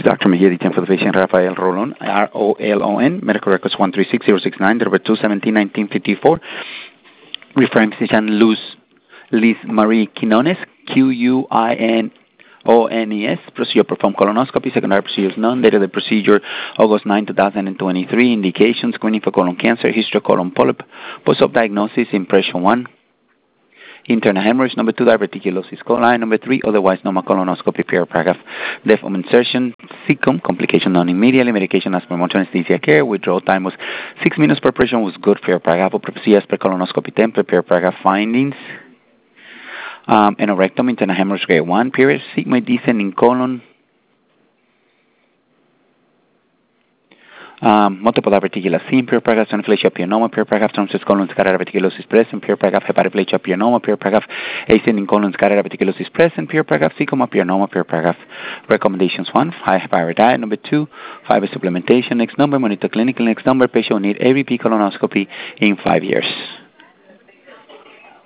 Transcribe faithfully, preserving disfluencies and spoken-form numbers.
is Doctor Mejia, the for the patient Rafael Rolon, R O L O N, medical records one three six zero six nine, number two seventeen nineteen fifty-four, referring physician Luz Liz Marie Quinones, Q U I N O N E S, procedure performed colonoscopy, secondary procedures none, date of the procedure August ninth, two thousand twenty-three, indications, screening for colon cancer, history of colon polyp, post-op diagnosis, impression one, internal hemorrhage, number two, diverticulosis coli, number three, otherwise normal colonoscopy, paragraph, depth of insertion, cecum, complication non immediately, medication as per monitoring anesthesia care, withdrawal time was six minutes per operation, was good, paragraph, prophecy as per colonoscopy ten, paragraph, findings, um, anorectum, internal hemorrhage grade one, period, sigmoid descent in colon, Um, multiple diverticular seen, pure paragraph, sonophalangia pianoma, pure paragraph, transverse colon scatter diverticulosis present, pure paragraph, hepatoplasia pianoma, pure paragraph, ascending colon scatter diverticulosis present, pure paragraph, cecoma pianoma, pure paragraph. Recommendations one, high hyperthyroid diet. Number two, fiber supplementation. Next number, monitor clinical. Next number, patient will need A B P colonoscopy in five years.